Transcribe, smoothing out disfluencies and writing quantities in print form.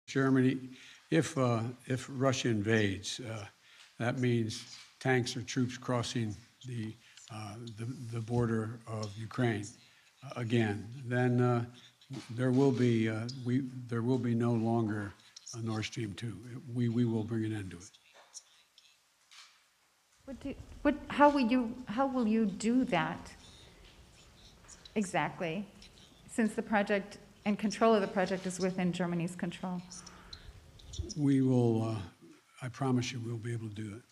Germany, if Russia invades, that means tanks or troops crossing the border of Ukraine again. Then there will be no longer a Nord Stream 2. We will bring an end to it. How will you do that exactly, since the project and control of the project is within Germany's control? We will, I promise you, we'll be able to do it.